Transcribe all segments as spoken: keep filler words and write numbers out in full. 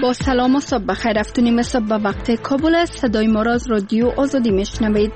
با سلام و صبح بخیر. افتونیم صبح به وقت کابل است. صدای ما را از رادیو آزادی میشنوید.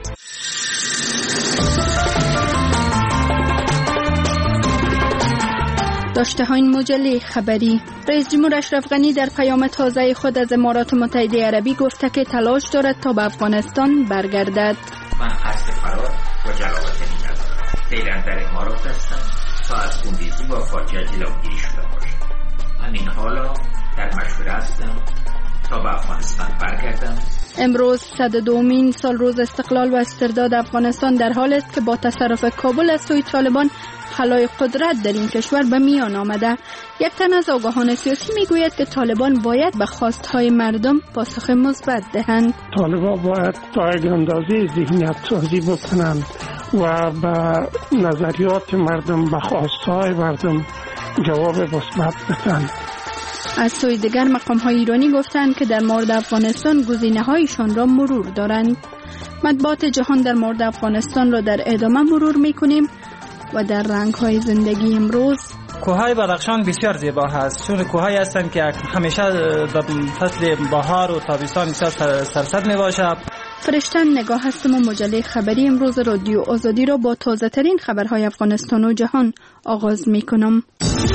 داشته های مجله خبری. رئیس جمهور اشرف غنی در پیام تازه خود از امارات متحده عربی گفته که تلاش دارد تا به افغانستان برگردد. من قصد فرار و جلاوطنی ندارم. فعلا در امارات هستم تا از خونریزی و فاجعه جلوگیری شده باشد. همین حالا در مشوره هستم تا به افغانستان برگردم. امروز صد و دومین سال روز استقلال و استرداد افغانستان در حال است که با تصرف کابل از سوی طالبان خلای قدرت در این کشور به میان آمده. یک تن از آگاهان سیاسی میگوید که طالبان باید به خواستهای مردم پاسخ مثبت دهند. طالبان باید تا یک اندازه ذهنیت سازی بکنند و به نظریات مردم، به خواستهای مردم جواب مثبت بدهند. از سوی دیگر مقام‌های ایرانی گفتند که در مورد افغانستان گزینه‌هایشان را مرور دارند. مطبوعات جهان در مورد افغانستان را در ادامه مرور می‌کنیم و در رنگ‌های زندگی امروز. کوههای بدخشان بسیار زیبا هست، چون کوههایی هستند که همیشه در فصل بهار و تابستان بسیار سرسبز میباشد. فرشتن نگاه هستم و مجله خبری امروز رادیو آزادی را با تازه ترین خبرهای افغانستان و جهان آغاز می‌کنم.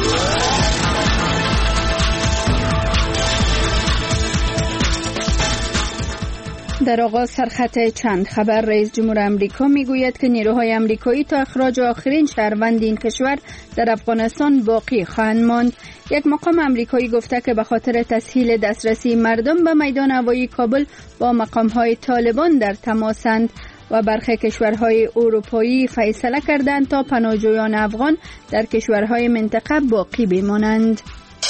در آغاز سرخط چند خبر. رئیس جمهور امریکا میگوید که نیروهای امریکایی تا اخراج آخرین شهروند این کشور در افغانستان باقی خواهند ماند. یک مقام امریکایی گفته که به خاطر تسهیل دسترسی مردم به میدان هوایی کابل با مقام‌های طالبان در تماسند و برخی کشورهای اروپایی فیصله کردند تا پناهجویان افغان در کشورهای منطقه باقی بمانند.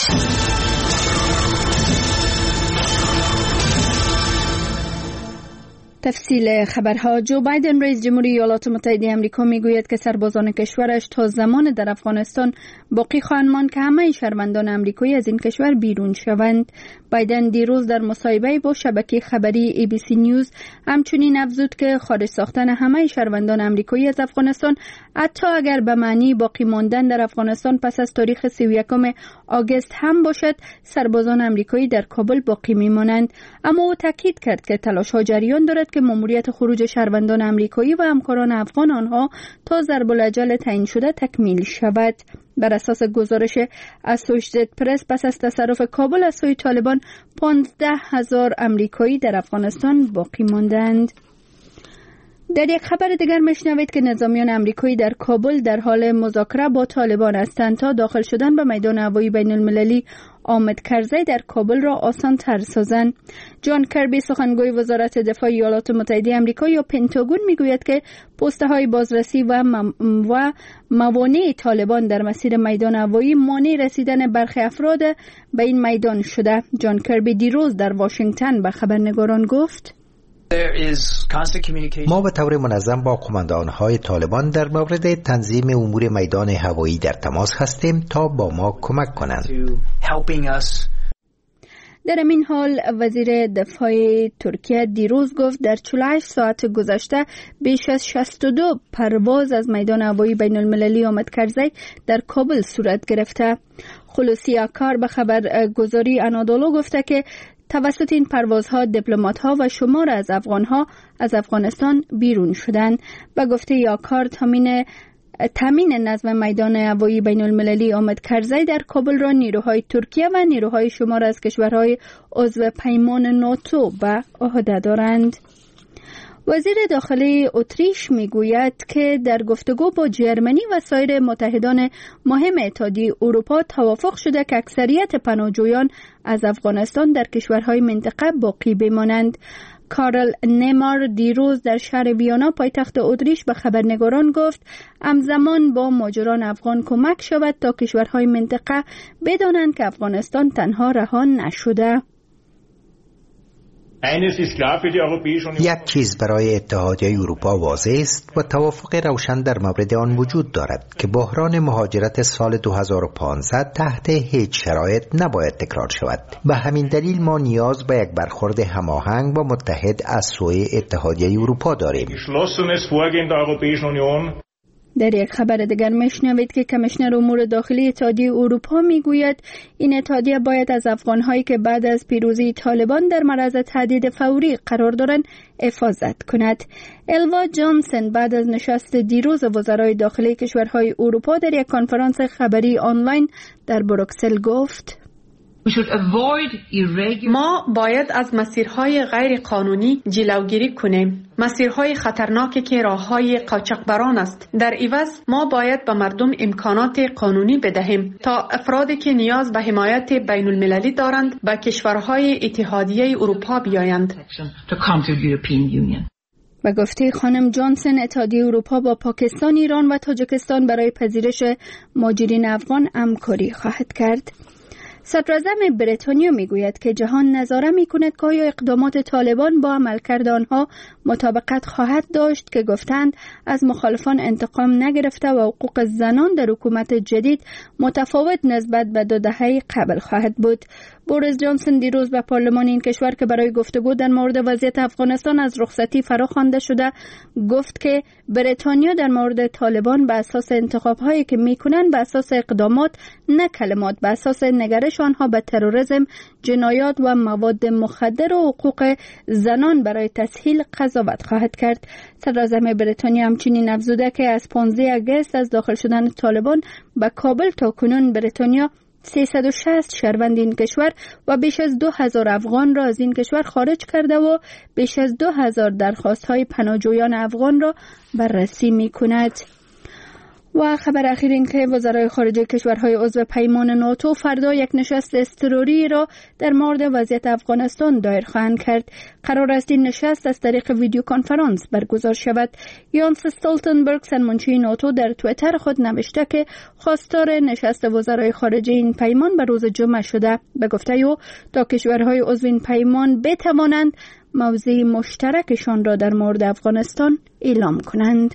تفصیل خبرها. جو بایدن رئیس جمهوری ایالات متحده آمریکا میگوید که سربازان کشورش تا زمان در افغانستان باقی خواهند ماند که همه شهروندان آمریکایی از این کشور بیرون شوند. بایدن دیروز در مصاحبه با شبکه خبری ای بی سی نیوز همچنین افزود که خارج ساختن همه شهروندان آمریکایی از افغانستان حتی اگر به معنی باقی ماندن در افغانستان پس از تاریخ سی و یکم آگوست هم باشد، سربازان آمریکایی در کابل باقی میمانند. اما او تاکید کرد که تلاش‌ها جریان دارد که ماموریت خروج شهروندان آمریکایی و همکاران افغان آنها تا ضرب الاجل تعیین شده تکمیل شود. بر اساس گزارش اسوشییتد پرس پس از تصرف کابل از سوی طالبان پانزده هزار آمریکایی در افغانستان باقی ماندند. در یک خبر دیگر میشنوید که نظامیان آمریکایی در کابل در حال مذاکره با طالبان هستند تا داخل شدن به میدان هوایی بین المللی آمد کرزی در کابل را آسان تر سازند. جان کربی سخنگوی وزارت دفاع ایالات متحده آمریکا یا پنتاگون میگوید که پست‌های بازرسی و م... و موانع طالبان در مسیر میدان هوایی مانع رسیدن برخی افراد به این میدان شده. جان کربی دیروز در واشنگتن به خبرنگاران گفت: ما به طور منظم با قماندان‌های طالبان در مورد تنظیم امور میدان هوایی در تماس هستیم تا با ما کمک کنند. در این حال وزیر دفاع ترکیه دیروز گفت در چهل و هشت ساعت گذشته بیش از شصت و دو پرواز از میدان هوایی بین المللی آمد کرزی در کابل صورت گرفته. خلوصی آکار به خبرگزاری انادولو گفته که توسط این پروازها دیپلمات‌ها و شمار از افغان‌ها از افغانستان بیرون شدند. به گفته یاکار تامین تامین نظم میدان هوایی بین المللی آمد کرزی در کابل را نیروهای ترکیه و نیروهای شمار از کشورهای عضو پیمان ناتو به عهده دارند. وزیر داخلی اتریش میگوید که در گفتگو با جرمنی و سایر متحدان مهم اتحادیه اروپا توافق شده که اکثریت پناهجویان از افغانستان در کشورهای منطقه باقی بمانند. کارل نیمار دیروز در شهر ویانا پایتخت اتریش به خبرنگاران گفت همزمان با مهاجران افغان کمک شود تا کشورهای منطقه بدانند که افغانستان تنها رها نشده. یک چیز برای اتحادیه اروپا واضح است و توافق روشن در مورد آن وجود دارد که بحران مهاجرت سال دو هزار و پانزده تحت هیچ شرایط نباید تکرار شود. به همین دلیل ما نیاز به یک برخورد هماهنگ و متحد از سوی اتحادیه اروپا داریم. در یک خبر دیگر میشنوید که کمیشنر امور داخلی اتحادیه اروپا میگوید این اتحادیه باید از افغانهایی که بعد از پیروزی طالبان در معرض تهدید فوری قرار دارند حفاظت کند. الوا جانسن بعد از نشست دیروز وزرای داخلی کشورهای اروپا در یک کنفرانس خبری آنلاین در بروکسل گفت: ما باید از مسیرهای غیر قانونی جلوگیری کنیم، مسیرهای خطرناکی که راههای قاچاقبران است. در عوض ما باید به مردم امکانات قانونی بدهیم تا افرادی که نیاز به حمایت بین المللی دارند به کشورهای اتحادیه اروپا بیایند. به گفته خانم جانسن، اتحادیه اروپا با پاکستان، ایران و تاجیکستان برای پذیرش مهاجرین افغان همکاری خواهد کرد. صدراعظم بریتانیا میگوید که جهان نظاره میکند که آیا اقدامات طالبان با عملکرد آنها مطابقت خواهد داشت که گفتند از مخالفان انتقام نگرفته و حقوق زنان در حکومت جدید متفاوت نسبت به دو دهه قبل خواهد بود. بوریس جانسن دیروز به پارلمان این کشور که برای گفتگو در مورد وضعیت افغانستان از رخصتی فراخوانده شده گفت که بریتانیا در مورد طالبان به اساس انتخاب‌هایی که میکنند به اساس اقدامات نه کلمات به اساس نگرش آنها به تروریسم، جنایات و مواد مخدر و حقوق زنان برای تسهیل قضاوت خواهد کرد. صدراعظم بریتانیا همچنین افزوده که از پانزده آگوست از داخل شدن طالبان به کابل تا کنون بریتانیا سیصد و شصت شهروند این کشور و بیش از دو هزار افغان را از این کشور خارج کرده و بیش از دو هزار درخواست های پناهجویان افغان را بررسی می کند. و خبر اخیر این که وزرای خارجه کشورهای عضو پیمان ناتو فردا یک نشست اضطراری را در مورد وضعیت افغانستان دایر خواهند کرد. قرار است این نشست از طریق ویدیو کنفرانس برگزار شود. یانس استولتنبرگ سرمنشی ناتو در توییتر خود نوشته که خواستار نشست وزرای خارجه این پیمان به روز جمعه شده. به گفته او تا کشورهای عضو این پیمان بتوانند موضع مشترکشان را در مورد افغانستان اعلام کنند.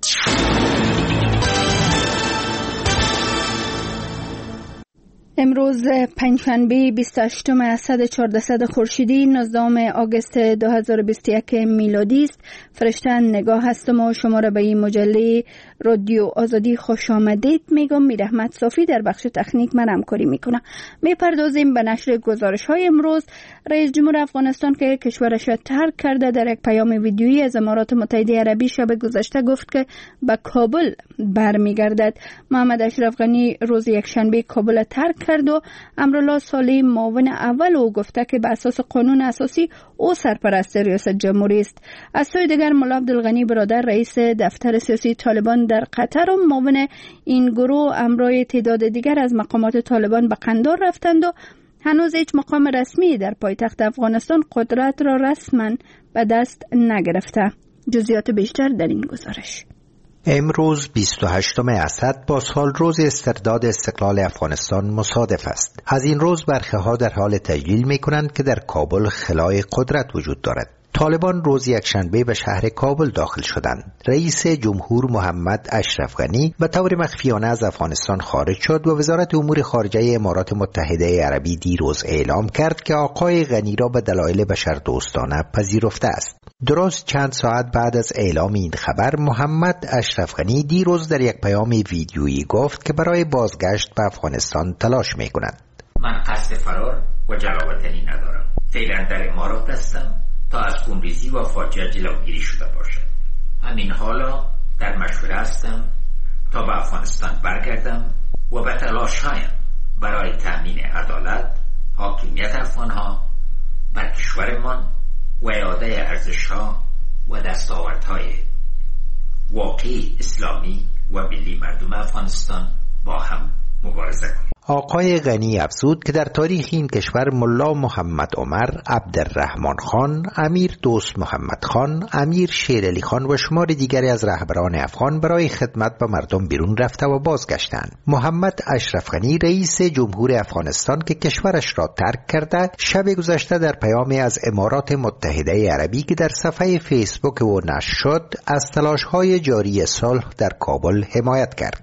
امروز پنجشنبه بیست و هشتم اسد چهاردهصد خورشیدی نوزدهم آگوست دو هزار و بیست و یک میلادی است. فرشته نگاه هستم و شما را به این مجله رادیو آزادی خوش آمدید میگم. میرحمت صافی در بخش تکنیک من همکاری میکنه. میپردازیم به نشر گزارش های امروز. رئیس جمهور افغانستان که کشورش را ترک کرده در یک پیام ویدیویی از امارات متحده عربی شب گذشته گفت که به کابل برمیگردد. محمد اشرف غنی روز یکشنبه کابل ترک کرد و امرالله صالحی معاون اول او گفته که به اساس قانون اساسی او سرپرست ریاست جمهوری است. از سوی دیگر مولا عبدالغنی برادر رئیس دفتر سیاسی طالبان در قطر و معاون این گروه همراه تعداد دیگر از مقامات طالبان به قندار رفتند و هنوز هیچ مقام رسمی در پایتخت افغانستان قدرت را رسما به دست نگرفته. جزئیات بیشتر در این گزارش. امروز بیست و هشتم اسد با سال روز استرداد استقلال افغانستان مصادف است. از این روز برخه‌ها در حال تجلیل می‌کنند که در کابل خلای قدرت وجود دارد. طالبان روز یکشنبه به شهر کابل داخل شدند. رئیس جمهور محمد اشرف غنی به طور مخفیانه از افغانستان خارج شد و وزارت امور خارجه امارات متحده عربی دیروز اعلام کرد که آقای غنی را به دلایل بشردوستانه پذیرفته است. درست چند ساعت بعد از اعلام این خبر، محمد اشرف غنی دیروز در یک پیام ویدیویی گفت که برای بازگشت به افغانستان تلاش می‌کند. من قصد فرار و جلا وطنی ندارم. فعلا در امارات هستم تا از خونریزی و فاجعه جلوگیری شده باشد. همین حالا در مشوره هستم تا به افغانستان برگردم و به تلاش‌هایم برای تأمین عدالت، حاکمیت افغان‌ها بر کشورمان و اعاده ارزش‌ها و دستاوردهای واقعی اسلامی و ملی مردم افغانستان با هم مبارزه کنیم. آقای غنی افزود که در تاریخ این کشور ملا محمد عمر، عبدالرحمن خان، امیر دوست محمد خان، امیر شیر علی خان و شمار دیگری از رهبران افغان برای خدمت به مردم بیرون رفته و بازگشتند. محمد اشرف غنی رئیس جمهور افغانستان که کشورش را ترک کرده، شب گذشته در پیامی از امارات متحده عربی که در صفحه فیسبوک او نشر شد، از تلاش‌های جاری صلح در کابل حمایت کرد.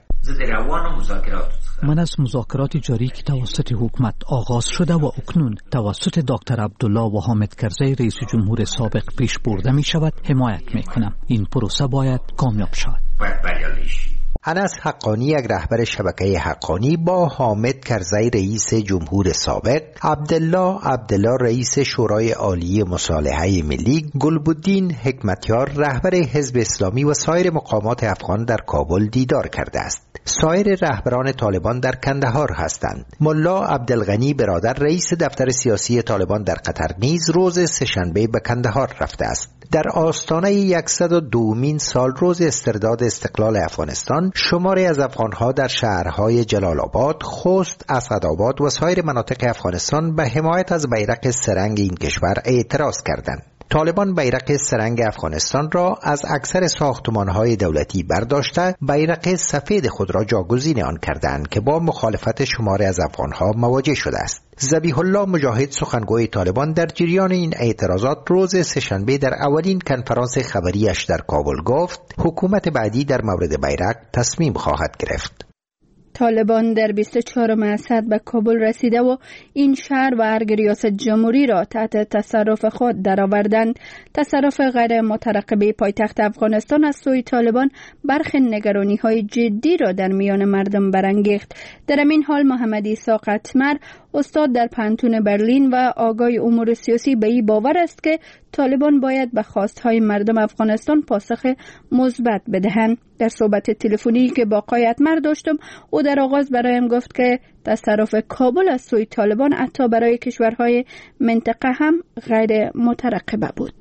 من از مذاکرات جاری که توسط حکومت آغاز شده و اکنون توسط دکتر عبدالله و حامد کرزی رئیس جمهور سابق پیش برده می شود حمایت می کنم. این پروسه باید کامیاب شود. انس حقانی یک رهبر شبکه حقانی با حامد کرزی رئیس جمهور سابق، عبدالله عبدالله رئیس شورای عالی مصالحه ملی، گلبدین حکمتیار رهبر حزب اسلامی و سایر مقامات افغان در کابل دیدار کرده است. سایر رهبران طالبان در کندهار هستند. ملا عبدالغنی برادر رئیس دفتر سیاسی طالبان در قطر نیز روز سه‌شنبه به کندهار رفته است. در آستانه صد و دومین سال روز استرداد استقلال افغانستان، شماری از افغانها در شهرهای جلال آباد، خوست، اسعدآباد و سایر مناطق افغانستان به حمایت از بیرق سرنگ این کشور اعتراض کردند. طالبان بیرق سرنگ افغانستان را از اکثر ساختمان‌های دولتی برداشته، بیرق سفید خود را جاگزین آن کردند که با مخالفت شماری از افغان‌ها مواجه شده است. ذبیح الله مجاهد سخنگوی طالبان در جریان این اعتراضات روز سه‌شنبه در اولین کنفرانس خبریش در کابل گفت حکومت بعدی در مورد بیرق تصمیم خواهد گرفت. طالبان در بیست و چهارم اسد به کابل رسیده و این شهر و ارگ ریاست جمهوری را تحت تصرف خود درآوردند. تصرف غیر مترقبه پایتخت افغانستان از سوی طالبان برخی نگرانی‌های جدی را در میان مردم برانگیخت. در این حال محمد عیسی قطمر استاد در پانتون برلین و آگاه امور سیاسی به این باور است که طالبان باید به خواستهای مردم افغانستان پاسخ مثبت بدهند. در صحبت تلفنی که با آقای قطمر داشتم، او در آغاز برایم گفت که تصرف کابل از سوی طالبان حتی برای کشورهای منطقه هم غیر مترقبه بود.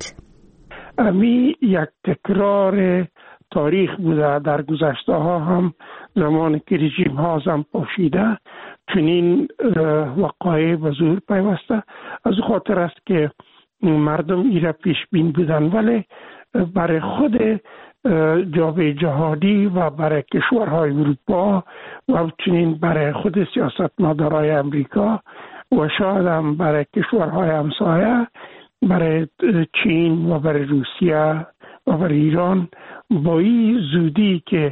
امی یک تکرار تاریخ بوده. در گذشته ها هم زمان که رژیم ها هم پاشیده چنین وقایع به ظهور پیوسته. از خاطر است که مردم ایره پیش بین بودن، ولی برای خود جامعه جهانی و برای کشورهای اروپا و چنین برای خود سیاستمدارای امریکا و شاید هم برای کشورهای همسایه، برای چین و برای روسیه و برای ایران با این زودی که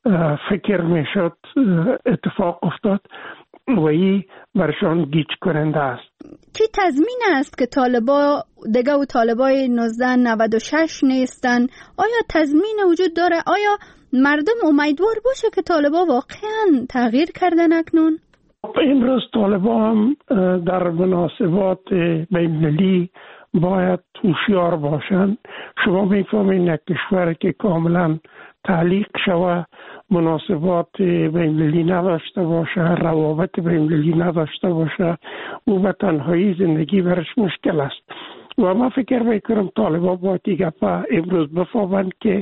فکر میشد اتفاق افتاد و این برشان گیج کننده است. چی تضمین است که طالبا دیگه و طالبای نوزده نود و شش نیستن؟ آیا تضمین وجود داره؟ آیا مردم امیدوار باشه که طالبا واقعا تغییر کردن اکنون؟ امروز طالبا هم در مناسبات بین‌المللی باید هوشیار باشن. شما میفهمین یک کشور که کاملا تعلیق شوه، مناسبات بین‌المللی نداشته باشه، روابط بین‌المللی نداشته باشه، او به تنهایی زندگی برش مشکل است. و ما فکر میکنم طالبان باید دیگه امروز بفهمند که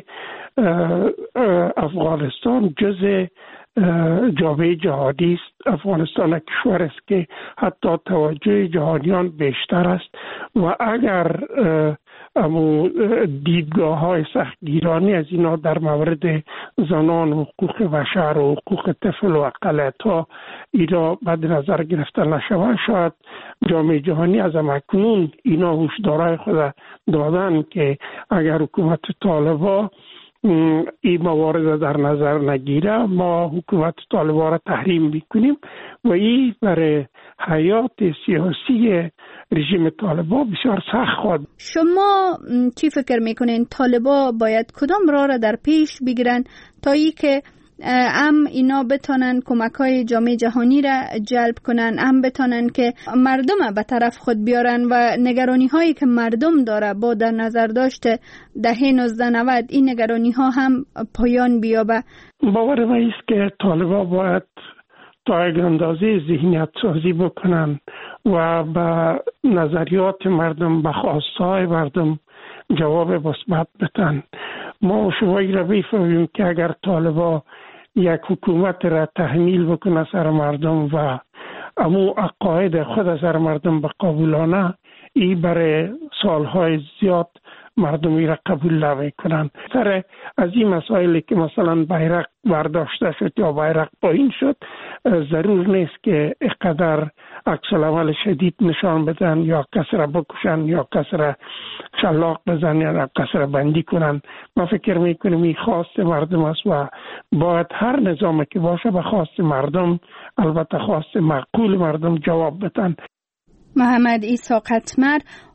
افغانستان جز جامعه جهانی است. افغانستان کشور است که حتی توجه جهانیان بیشتر است و اگر امو دیدگاه های سختگیرانی از اینا در مورد زنان و حقوق بشر و حقوق طفل و اقلیت ها اینا بد نظر گرفته نشود، شاید جامعه جهانی از اکنون اینا هوشدارای خود دادن که اگر حکومت طالبان این موارد در نظر نگیره ما حکومت طالبان را تحریم میکنیم و این برای حیات سیاسی رژیم طالبان بسیار سخت خواهد. شما چی فکر میکنین طالبان باید کدام راه را در پیش بگیرن تا ای که هم اینا بتونن کمک های جامعه جهانی را جلب کنن، هم بتونن که مردم به طرف خود بیارن و نگرانی هایی که مردم داره با در نظر داشته دهه نوزده نود این نگرانی ها هم پایان بیابه؟ باور من است که طالبان باید تا یک اندازه ذهنیت سازی بکنن و به نظریات مردم، به خواستهای مردم جواب مثبت بدن. ما شما را بفهمیم که اگر طالبان یک حکومت را تحمیل بکنه سر مردم و امو عقاید خود سر مردم به قبولانه، این برای سالهای زیاد مردمی را قبول نمی کنند. سر از این مسائلی که مثلا بیرق برداشته شد یا بیرق پایین شد ضرور نیست که اقدر عکس العمل شدید نشان بدن یا کس را بکشن یا کس را شلاق بزن یا کس را بندی کنن. من فکر میکنم این خواست مردم است و باید هر نظامی که باشه به خواست مردم، البته خواست معقول مردم جواب بدن. محمد عیسی قطمر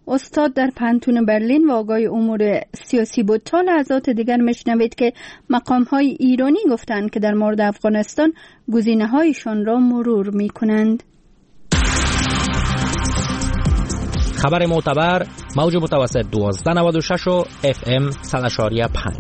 استاد در پانتون برلین و آقای امور سیاسی بود. تا لحظات دیگر میشنوید که مقام‌های ایرانی گفتند که در مورد افغانستان گزینه‌هایشان را مرور می‌کنند. خبر معتبر موج متوسط دوازده نود و شش و اف ام صد و پنج.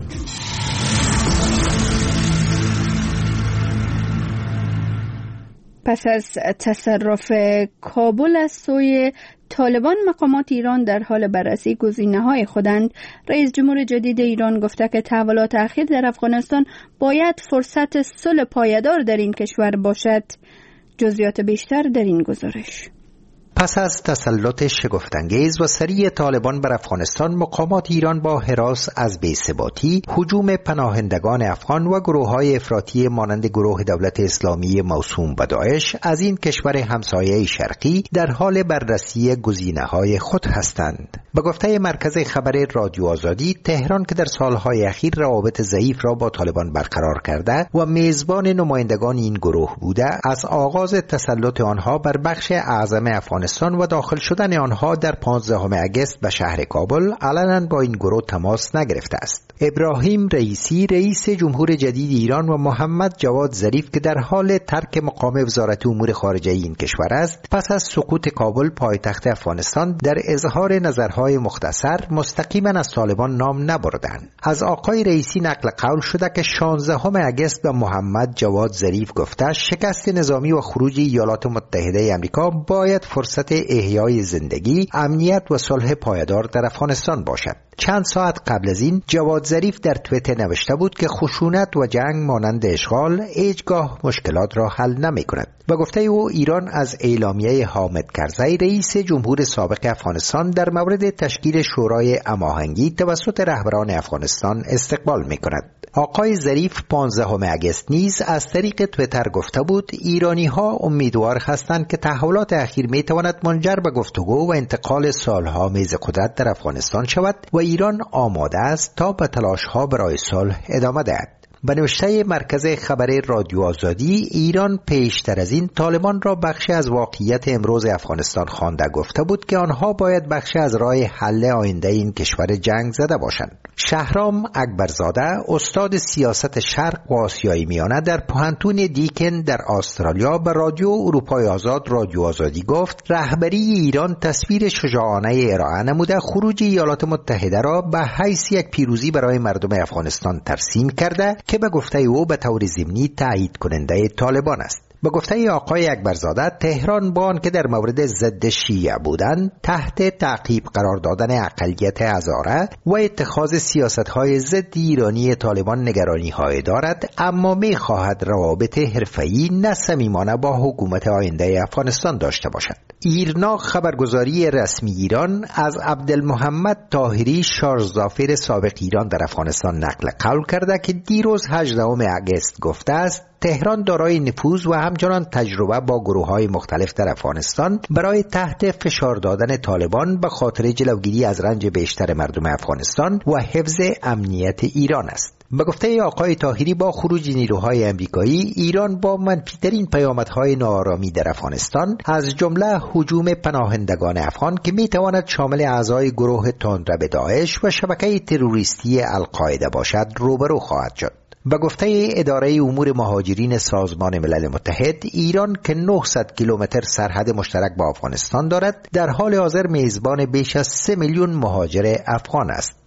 پس از تصرف کابل از سوی طالبان، مقامات ایران در حال بررسی گزینه‌های خودند. رئیس جمهور جدید ایران گفته که تحولات اخیر در افغانستان باید فرصت صلح پایدار در این کشور باشد. جزئیات بیشتر در این گزارش. پس از تسلط شگفت‌انگیز و سریع طالبان بر افغانستان، مقامات ایران با هراس از بی‌ثباتی، هجوم پناهندگان افغان و گروه‌های افراطی مانند گروه دولت اسلامی موسوم به داعش از این کشور همسایه شرقی در حال بررسی گزینه‌های خود هستند. به گفته مرکز خبر رادیو آزادی، تهران که در سالهای اخیر روابط ضعیف را با طالبان برقرار کرده و میزبان نمایندگان این گروه بوده، از آغاز تسلط آنها بر بخش اعظم افغانستان و داخل شدن آنها در پانزدهم اگست به شهر کابل علنا با این گروه تماس نگرفته است. ابراهیم رئیسی رئیس جمهور جدید ایران و محمد جواد ظریف که در حال ترک مقام وزارت امور خارجه این کشور است، پس از سقوط کابل پایتخت افغانستان در اظهار نظرهای مختصر مستقیما از طالبان نام نبردند. از آقای رئیسی نقل قول شده که شانزدهم اگست به محمد جواد ظریف گفته شکست نظامی و خروج ایالات متحده آمریکا باید فرصت احیای زندگی، امنیت و صلح پایدار در افغانستان باشد. چند ساعت قبل از این جواد ظریف در توییتر نوشته بود که خشونت و جنگ مانند اشغال هیچگاه مشکلات را حل نمی کند. و گفته او ایران از اعلامیه حامد کرزی رئیس جمهور سابق افغانستان در مورد تشکیل شورای هماهنگی توسط رهبران افغانستان استقبال می کند. آقای ظریف پانزدهم اگست نیز از طریق توییتر گفته بود ایرانی ها امیدوار هستند که تحولات اخیر می تواند منجر به گفتگو و انتقال سالها میز قدرت در افغانستان شود و ایران آماده است تا به تلاش ها برای صلح ادامه دهد. به نوشته مرکز خبر رادیو آزادی، ایران پیشتر از این طالبان را بخشی از واقعیت امروز افغانستان خوانده گفته بود که آنها باید بخشی از راه حل آینده این کشور جنگ زده باشند. شهرام اکبرزاده، استاد سیاست شرق و آسیای میانه در پانتون دیکن در استرالیا، به رادیو اروپای آزاد رادیو آزادی گفت رهبری ایران تصویر شجاعانه ارائه نموده خروج ایالات متحده را به حیث یک پیروزی برای مردم افغانستان ترسیم کرده که به گفته او به طور ضمنی تایید کننده طالبان است. به گفته آقای اکبرزاده، تهران با آنکه در مورد ضد شیعه بودند تحت تعقیب قرار دادن اقلیت هزاره و اتخاذ سیاست‌های ضد ایرانی طالبان نگرانی‌های دارد، اما می‌خواهد روابط حرفه‌ای نه صمیمانه با حکومت آینده افغانستان داشته باشد. ایرنا خبرگزاری رسمی ایران از عبدالمحمد طاهری شارژزافر سابق ایران در افغانستان نقل قول کرده که دیروز هجدهم اگست گفته است تهران دارای نفوذ و همچنان تجربه با گروه‌های مختلف در افغانستان برای تحت فشار دادن طالبان به خاطر جلوگیری از رنج بیشتر مردم افغانستان و حفظ امنیت ایران است. به گفته آقای طاهری، با خروج نیروهای آمریکایی، ایران با منفی‌ترین پیامدهای ناآرامی در افغانستان از جمله هجوم پناهندگان افغان که می‌تواند شامل اعضای گروه تندرو داعش و شبکه تروریستی القاعده باشد روبرو خواهد شد. به گفته اداره امور مهاجرین سازمان ملل متحد، ایران که نهصد کیلومتر سرحد مشترک با افغانستان دارد، در حال حاضر میزبان بیش از سه میلیون مهاجر افغان است.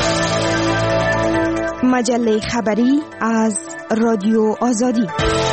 مجله خبری از رادیو آزادی.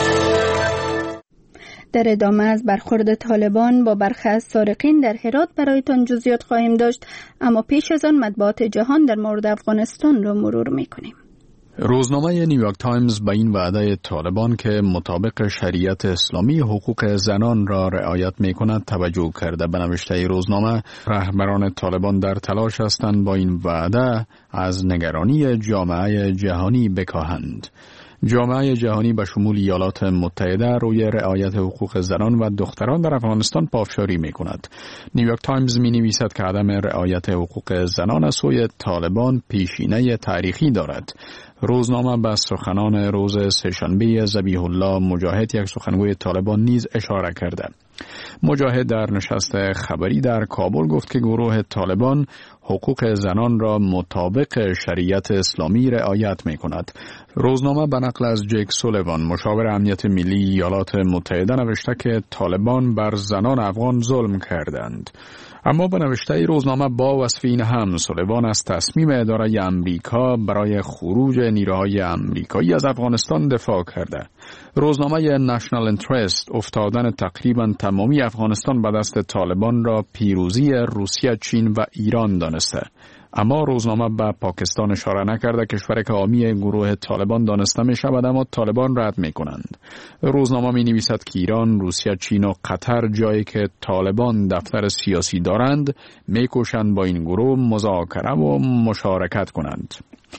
در ادامه از برخورد طالبان با برخی از سارقین در هرات برایتان جزئیات خواهیم داشت، اما پیش از آن مطبوعات جهان در مورد افغانستان را مرور می‌کنیم. روزنامه نیویورک تایمز به این وعده طالبان که مطابق شریعت اسلامی حقوق زنان را رعایت می کند توجه کرده. به نوشته روزنامه، رهبران طالبان در تلاش هستند با این وعده از نگرانی جامعه جهانی بکاهند. جامعه جهانی به شمول ایالات متحده روی رعایت حقوق زنان و دختران در افغانستان پافشاری می کند. نیویورک تایمز می نویسد که عدم رعایت حقوق زنان از سوی طالبان پیشینه تاریخی دارد. روزنامه به سخنان روز سه‌شنبه ذبیح الله مجاهد، یک سخنگوی طالبان، نیز اشاره کرده. مجاهد در نشست خبری در کابل گفت که گروه طالبان حقوق زنان را مطابق شریعت اسلامی رعایت می کند. روزنامه به نقل از جیک سولیوان مشاور امنیت ملی ایالات متحده نوشته که طالبان بر زنان افغان ظلم کردند. اما به نوشته روزنامه با وصف این هم سولیوان از تصمیم اداره امریکا برای خروج نیروهای امریکایی از افغانستان دفاع کرده. روزنامه نشنال انترست افتادن تقریبا تمامی افغانستان به دست طالبان را پیروزی روسیه، چین و ایران دانسته. اما روزنامه به پاکستان اشاره نکرده، کشوری که حامی گروه طالبان دانسته می شود اما طالبان رد می کنند. روزنامه می نویسد که ایران، روسیه، چین و قطر جایی که طالبان دفتر سیاسی دارند می کوشند با این گروه مذاکره و مشارکت کنند.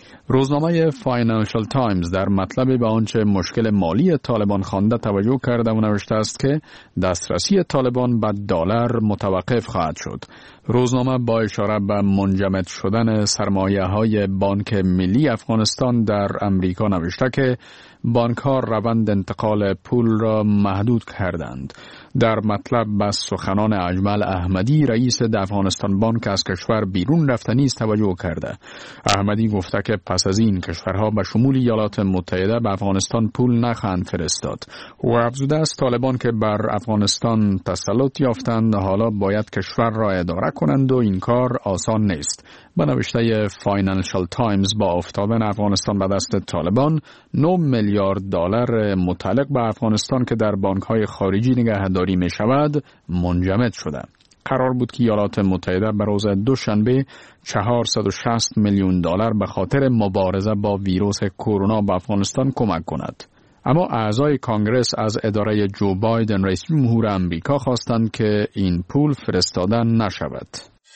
روزنامه فاینانشال تایمز در مطلب به آنچه مشکل مالی طالبان خوانده توجه کرده و نوشته است که دسترسی طالبان به دلار متوقف خواهد شد. روزنامه با اشاره به منجمد شدن سرمایه‌های بانک ملی افغانستان در امریکا نوشته که بانک‌ها روند انتقال پول را محدود کردند. در مطلب به سخنان اجمل احمدی رئیس افغانستان بانک از کشور بیرون رفته نیز توجه کرده. احمدی گفته که پس از این کشورها به شمول ایالات متحده به افغانستان پول نخواهند فرستاد و افزوده است طالبان که بر افغانستان تسلط یافتند حالا باید کشور را اداره کنند و این کار آسان نیست. به نوشته فاینانشال تایمز با افتادن افغانستان به دست طالبان نه میلیارد دلار متعلق به افغانستان که در بانک‌های خارجی نگهداری می شود منجمد شده. قرار بود که ایالات متحده به روز دوشنبه چهارصد و شصت میلیون دلار به خاطر مبارزه با ویروس کرونا به افغانستان کمک کند. اما اعضای کانگرس از اداره جو بایدن رئیس جمهور آمریکا خواستند که این پول فرستاده نشود.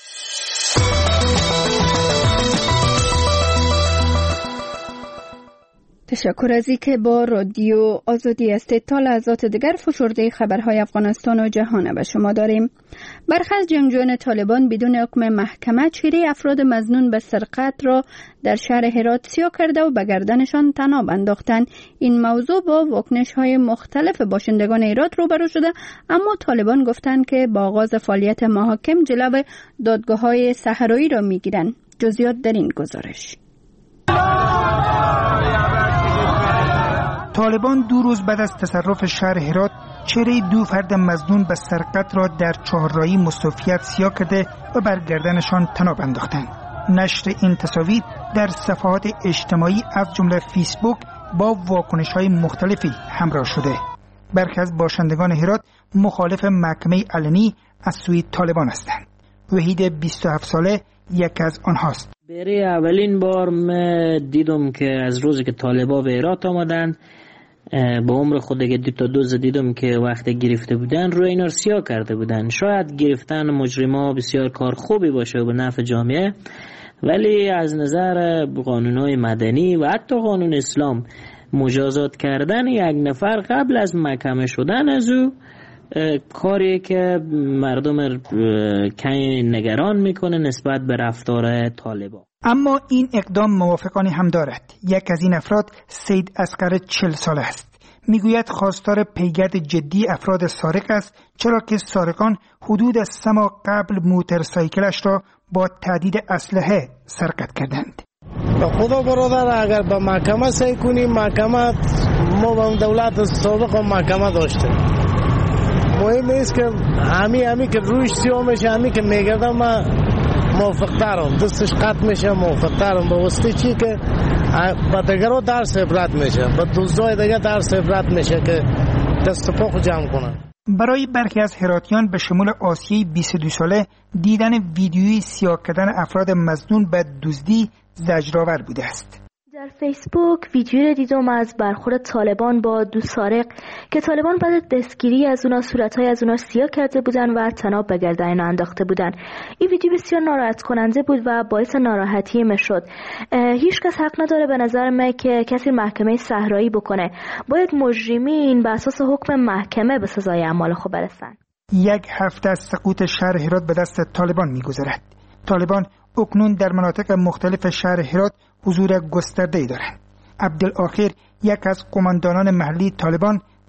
تشکر از اینکه با رادیو آزادی هستید. تا لحظات دیگر فشرده خبرهای افغانستان و جهان به شما داریم. برخی از جنگجویان طالبان بدون حکم محکمه چهره افراد مظنون به سرقت را در شهر هرات سیاه کرده و به گردنشان طناب انداختند. این موضوع با واکنش‌های مختلف باشندگان هرات روبرو شده، اما طالبان گفتند که با آغاز فعالیت محاکم جلو دادگاه‌های صحرایی را می‌گیرند. جزئیات در این گزارش. طالبان دو روز بعد از تصرف شهر هرات چهره دو فرد مظنون به سرقت را در چهارراهی مستوفیت سیاه کرده و بر گردنشان طناب انداختند. نشر این تصاویر در صفحات اجتماعی از جمله فیسبوک با واکنش‌های مختلفی همراه شده. برخی از باشندگان هرات مخالف محکمه علنی از سوی طالبان هستند. وحید بیست و هفت ساله یکی از آنهاست. برای اولین بار من دیدم که از روزی که طالبا به هرات آمدن با عمر خود دیگه دو تا دوز دیدم که وقتی گرفته بودن روی اینا سیاه کرده بودن. شاید گرفتن مجرما بسیار کار خوبی باشه و به نفع جامعه، ولی از نظر قانونهای مدنی و حتی قانون اسلام مجازات کردن یک نفر قبل از محکمه شدن از او کاری که مردم کمی نگران میکنه نسبت به رفتار طالبان. اما این اقدام موافقانی هم دارد. یک از این افراد سید اصغر چهل ساله است. میگوید خواستار پیگرد جدی افراد سارق است، چرا که سارقان حدود از سه ماه قبل موتورسایکلش را با تهدید اسلحه سرقت کردند. به خدا برادر اگر به محکمه سعی کنیم، محکمه ما با دولت سابق محکمه داشته. مهم نیست که همی همی که روش سیاه میشه، همی که میگردم من موافق ترم، دستش قطع میشه موافق ترم. به واسطه چی که با دیگرها درس عبرت میشه، با دوستای دیگر درس عبرت میشه که دست پا خود جمع کنن. برای برخی از هراتیان به شمول آسیه بیست و دو ساله دیدن ویدیوی سیاه کردن افراد مظنون به دزدی زجرآور بوده است. در فیسبوک ویدیو را دیدم از برخورد طالبان با دو سارق که طالبان بعد از دستگیری از اونا صورتهای از اونا سیاه کرده بودن و طناب به گردن انداخته بودن. این ویدیو بسیار ناراحت کننده بود و باعث ناراحتی من شد. هیچ کس حق نداره به نظر من که کسی محکمه صحرایی بکنه. باید مجرمین به اساس حکم محکمه به سزای اعمال خود برسن. یک هفته از سقوط شهر هرات به دست طالبان می‌گذرد. طالبان اکنون در مناطق مختلف شهر هرات حضور گسترده‌ای دارند. عبدالآخر یک از قماندانان محلی طالبان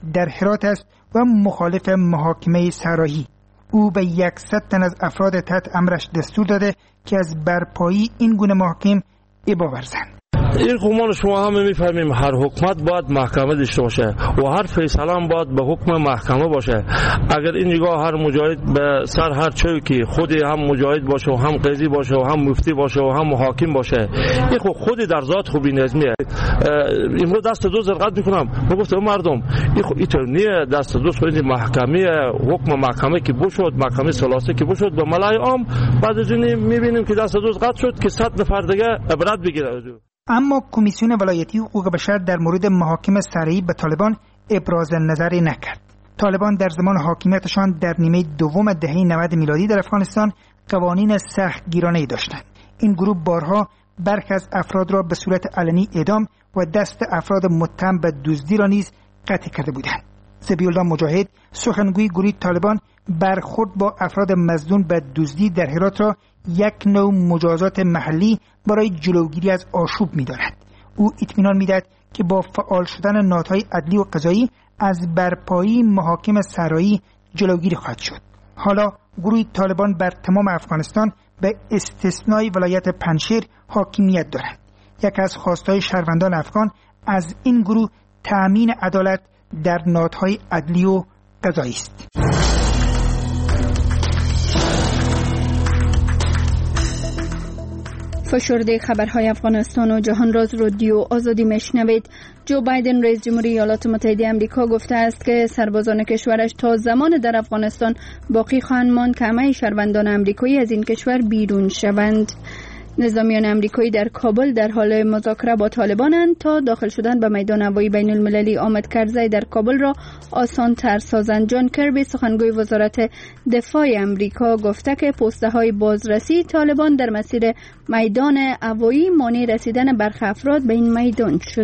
در هرات است و مخالف محاکمه صحرایی. او به یکصد تن از افراد تحت امرش دستور داده که از برپایی این گونه محاکم ابا ورزند. این قمان شما همه میفهمیم هر حکومت باید محکمه داشته باشه و هر فیصله هم باید به حکم محکمه باشه. اگر این نگاه هر مجاهد به سر هر چوی که خودی هم مجاهد باشه و هم قاضی باشه و هم مفتی باشه و هم حاکم باشه، این خود خودی در ذات خوبی نظمیه. امروز دست دو زرقت میکنم میگفت مردم این خود اینطور نیه، دست دو خود محکمه حکم محکمه که بشود، محکمه ثلاثه که بشود به ملای عام، بعد از این میبینیم که دست دو زرقت شد که صد نفر دیگه عبرت بگیره. اما کمیسیون ولایتی حقوق بشر در مورد محاکم صحرایی به طالبان ابراز نظری نکرد. طالبان در زمان حاکمیتشان در نیمه دوم دهه نود میلادی در افغانستان قوانین سخت گیرانه‌ای داشتند. این گروه بارها برخی از افراد را به صورت علنی اعدام و دست افراد متهم به دزدی را نیز قطع کرده بودند. ذبیح الله مجاهد، سخنگوی گروه طالبان، برخورد با افراد مظنون به دزدی در هرات را یک نوع مجازات محلی برای جلوگیری از آشوب می‌داند. او اطمینان می‌دهد که با فعال شدن نهادهای عدلی و قضایی از برپایی محاکم صحرایی جلوگیری خواهد شد. حالا گروه طالبان بر تمام افغانستان به استثنای ولایت پنجشیر حاکمیت دارد. یک از خواستهای شهروندان افغان از این گروه تأمین عدالت در نهادهای عدلی و قضایی است. فشرده خبرهای افغانستان و جهان راز رادیو آزادی میشنوید. جو بایدن رئیس جمهوری ایالات متحده آمریکا گفته است که سربازان کشورش تا زمان در افغانستان باقی خواهند ماند که همه شهروندان آمریکایی از این کشور بیرون شوند. نظامیان آمریکایی در کابل در حال مذاکره با طالبانند تا داخل شدن به میدان هوایی بین المللی حامد کرزی در کابل را آسان تر سازند. جان کربی، سخنگوی وزارت دفاع آمریکا، گفته که پوسته های بازرسی طالبان در مسیر میدان هوایی مانع رسیدن برخی افراد به این میدان شد.